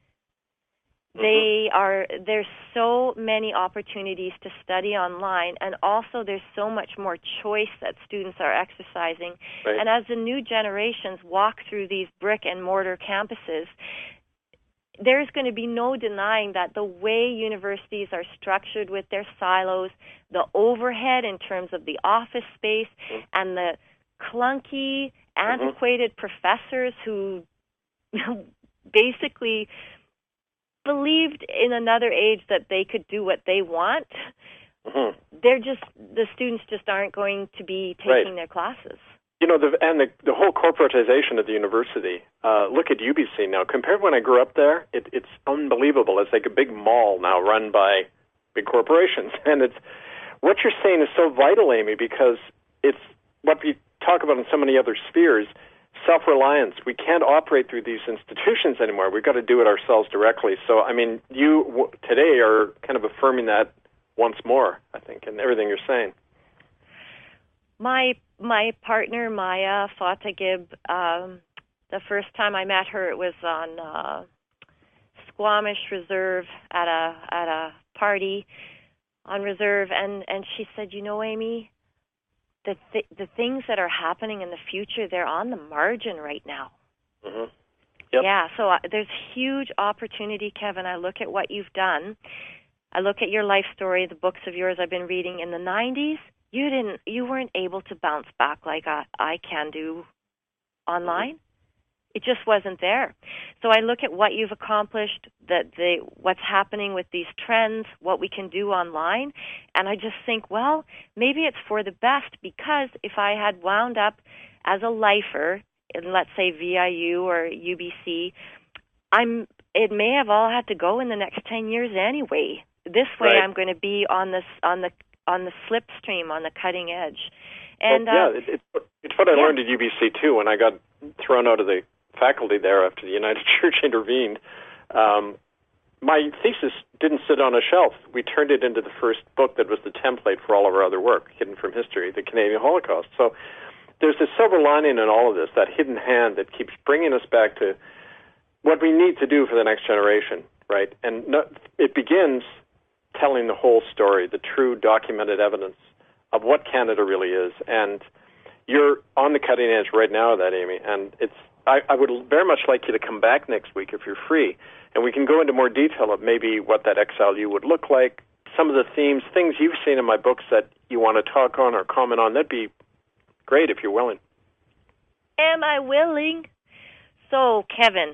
They are, there's so many opportunities to study online, and also there's so much more choice that students are exercising. Right. And as the new generations walk through these brick and mortar campuses, there's going to be no denying that the way universities are structured with their silos, the overhead in terms of the office space, mm-hmm. and the clunky, antiquated mm-hmm. professors who basically believed in another age that they could do what they want, mm-hmm. they're just, the students just aren't going to be taking right. their classes. You know, the, and the, the whole corporatization of the university, uh, look at U B C now. Compared to when I grew up there, it, it's unbelievable. It's like a big mall now run by big corporations. And it's what you're saying is so vital, Amy, because it's what we talk about in so many other spheres, self-reliance. We can't operate through these institutions anymore. We've got to do it ourselves directly. So, I mean, you w- today are kind of affirming that once more, I think, in everything you're saying. My my partner, Maya Fatagib, um, the first time I met her, it was on uh, Squamish Reserve at a at a party on Reserve, and, and she said, you know, Amy, the th- the things that are happening in the future, they're on the margin right now. Mm-hmm. Yep. Yeah, so uh, there's huge opportunity, Kevin. I look at what you've done. I look at your life story, the books of yours I've been reading in the nineties. You didn't, you weren't able to bounce back like I, I can do online. Mm-hmm. It just wasn't there. So I look at what you've accomplished, that the what's happening with these trends, what we can do online, and I just think, well, maybe it's for the best, because if I had wound up as a lifer in, let's say, V I U or U B C, I'm. It may have all had to go in the next ten years anyway. This way, right. I'm going to be on this on the on the slipstream, on the cutting edge. And well, yeah, uh, it, it, it's what I yeah. learned at U B C too. When I got thrown out of the faculty there after the United Church intervened, um, my thesis didn't sit on a shelf. We turned it into the first book that was the template for all of our other work, Hidden from History, the Canadian Holocaust. So there's this silver lining in all of this, that hidden hand that keeps bringing us back to what we need to do for the next generation, right? And no, it begins telling the whole story, the true documented evidence of what Canada really is. And you're on the cutting edge right now of that, Amy. And it's I, I would very much like you to come back next week if you're free, and we can go into more detail of maybe what that X L U would look like, some of the themes, things you've seen in my books that you want to talk on or comment on. That'd be great if you're willing. Am I willing? So, Kevin,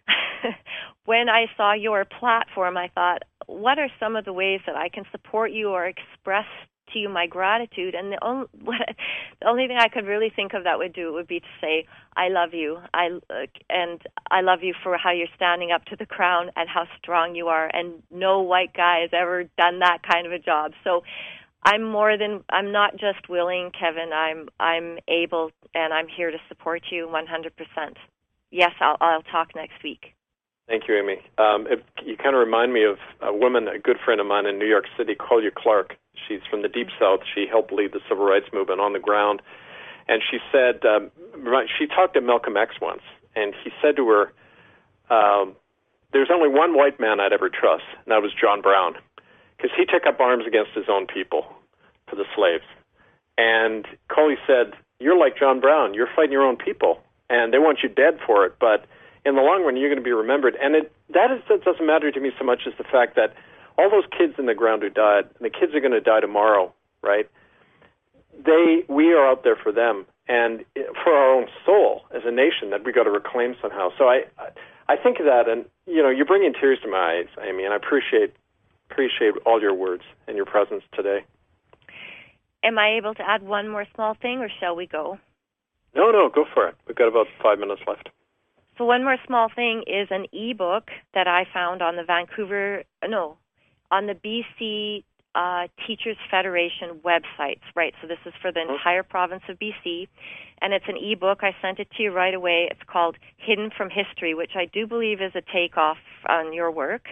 when I saw your platform, I thought, what are some of the ways that I can support you or express to you my gratitude? And the only, what, the only thing I could really think of that would do would be to say, I love you. I, uh, and I love you for how you're standing up to the crown and how strong you are. And no white guy has ever done that kind of a job. So I'm more than, I'm not just willing, Kevin. I'm, I'm able, and I'm here to support you one hundred percent. Yes, I'll, I'll talk next week. Thank you, Amy. Um, it, you kind of remind me of a woman, a good friend of mine in New York City, Collier Clark. She's from the Deep South. She helped lead the civil rights movement on the ground. And she said, um, she talked to Malcolm X once, and he said to her, um, there's only one white man I'd ever trust, and that was John Brown, because he took up arms against his own people for the slaves. And Coley said, you're like John Brown. You're fighting your own people, and they want you dead for it, but in the long run, you're going to be remembered. And it, that, is, that doesn't matter to me so much as the fact that all those kids in the ground who died, and the kids are going to die tomorrow, right? They, we are out there for them. and for our own soul as a nation that we got to reclaim somehow. So I, I think of that, and you know, you're bringing tears to my eyes, Amy, and I appreciate appreciate all your words and your presence today. Am I able to add one more small thing, or shall we go? No, no, go for it. We've got about five minutes left. So one more small thing is an e-book that I found on the Vancouver, no, on the B C uh, Teachers Federation websites, right? So this is for the entire province of B C, and it's an e-book. I sent it to you right away. It's called Hidden from History, which I do believe is a takeoff on your work.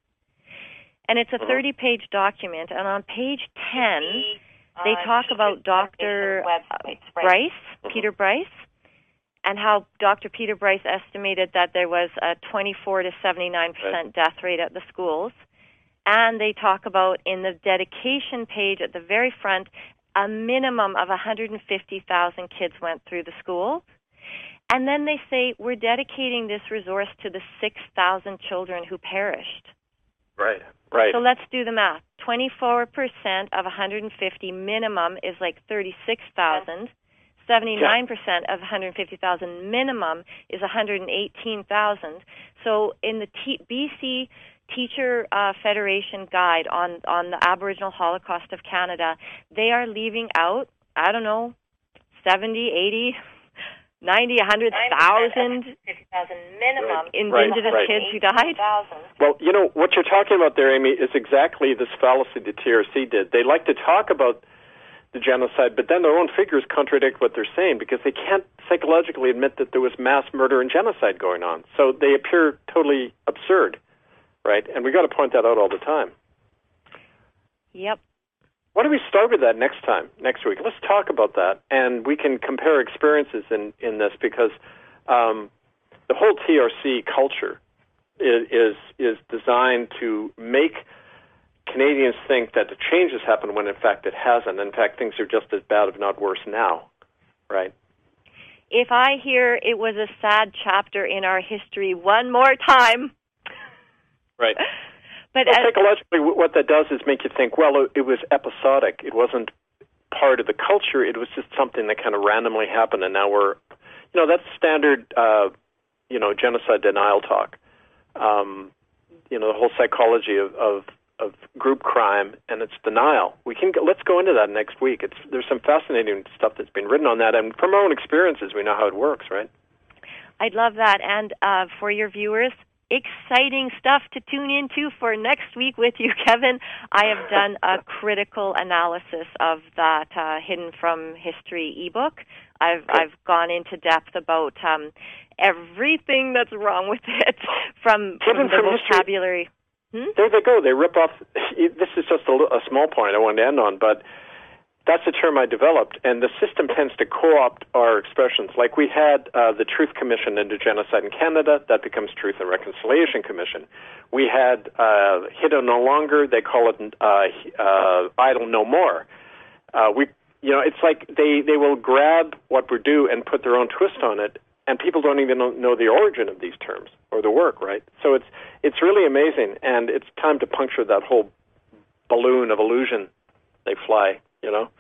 And it's a thirty-page document, and on page ten, they talk about Doctor Bryce, Peter Bryce, and how Doctor Peter Bryce estimated that there was a twenty-four to seventy-nine percent death rate at the schools. And they talk about, in the dedication page at the very front, a minimum of one hundred fifty thousand kids went through the school. And then they say, we're dedicating this resource to the six thousand children who perished. Right, right. So let's do the math. twenty-four percent of one hundred fifty minimum is like thirty-six thousand. seventy-nine percent of one hundred fifty thousand minimum is one hundred eighteen thousand. So in the T- B C Teacher uh, Federation guide on, on the Aboriginal Holocaust of Canada, they are leaving out, I don't know, seventy, eighty, ninety, one hundred thousand minimum Indigenous right, right. kids who died. Well, you know, what you're talking about there, Amy, is exactly this fallacy the T R C did. They like to talk about the genocide, but then their own figures contradict what they're saying because they can't psychologically admit that there was mass murder and genocide going on. So they appear totally absurd, right? And we got to point that out all the time. Yep. Why don't we start with that next time, next week? Let's talk about that, and we can compare experiences in, in this because um, the whole T R C culture is, is is designed to make Canadians think that the change has happened when, in fact, it hasn't. In fact, things are just as bad, if not worse, now, right? If I hear it was a sad chapter in our history one more time. Right. But well, as, psychologically, what that does is make you think, well, it, it was episodic. It wasn't part of the culture. It was just something that kind of randomly happened, and now we're, you know, that's standard, uh, you know, genocide denial talk. Um, you know, the whole psychology of, of of group crime, and it's denial. We can go, let's go into that next week. It's there's some fascinating stuff that's been written on that, and from our own experiences, we know how it works, right? I'd love that, and uh, for your viewers, exciting stuff to tune into for next week with you, Kevin. I have done a critical analysis of that uh, Hidden from History ebook. I've okay. I've gone into depth about um, everything that's wrong with it, from, from the vocabulary. History. Hmm? There they go. They rip off. This is just a, a small point I wanted to end on, but that's a term I developed, and the system tends to co-opt our expressions. Like we had uh, the Truth Commission into Genocide in Canada, that becomes Truth and Reconciliation Commission. We had uh, Hidden No Longer, they call it uh, uh, Idle No More. Uh, we, you know, it's like they, they will grab what we do and put their own twist on it, and people don't even know, know the origin of these terms or the work, right? So it's it's really amazing, and it's time to puncture that whole balloon of illusion they fly, you know?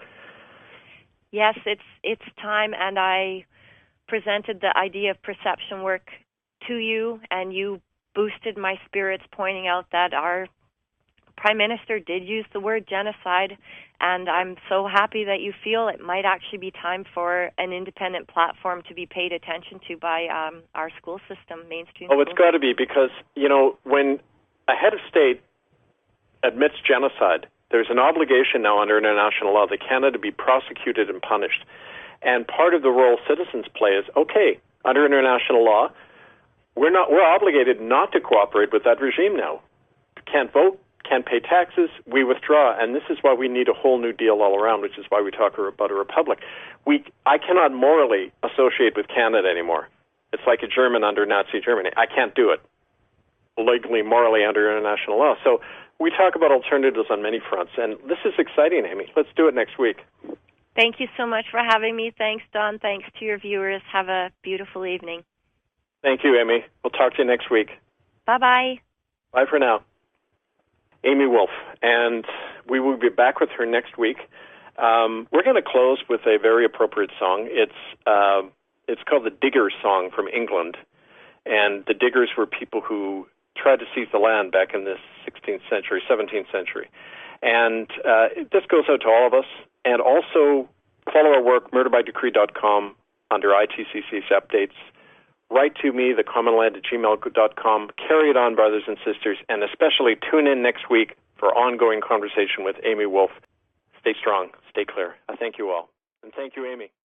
Yes, it's it's time, and I presented the idea of perception work to you, and you boosted my spirits, pointing out that our Prime Minister did use the word genocide, and I'm so happy that you feel it might actually be time for an independent platform to be paid attention to by um, our school system, mainstream. Oh, it's got to be, because, you know, when a head of state admits genocide, there's an obligation now under international law that Canada be prosecuted and punished. And part of the role citizens play is, okay, under international law, we're not we're obligated not to cooperate with that regime now. Can't vote, can't pay taxes, we withdraw. And this is why we need a whole new deal all around, which is why we talk about a republic. We I cannot morally associate with Canada anymore. It's like a German under Nazi Germany. I can't do it legally, morally, under international law. So we talk about alternatives on many fronts, and this is exciting, Amy. Let's do it next week. Thank you so much for having me. Thanks, Don. Thanks to your viewers. Have a beautiful evening. Thank you, Amy. We'll talk to you next week. Bye-bye. Bye for now. Amy Wolf, and we will be back with her next week. Um, we're going to close with a very appropriate song. It's uh, it's called the Diggers Song from England. And the Diggers were people who tried to seize the land back in the sixteenth century, seventeenth century. And uh, this goes out to all of us. And also follow our work, murder by decree dot com, under I T C C's updates. Write to me, the common land at gmail dot com. Carry it on, brothers and sisters. And especially tune in next week for ongoing conversation with Amy Wolf. Stay strong. Stay clear. I thank you all. And thank you, Amy.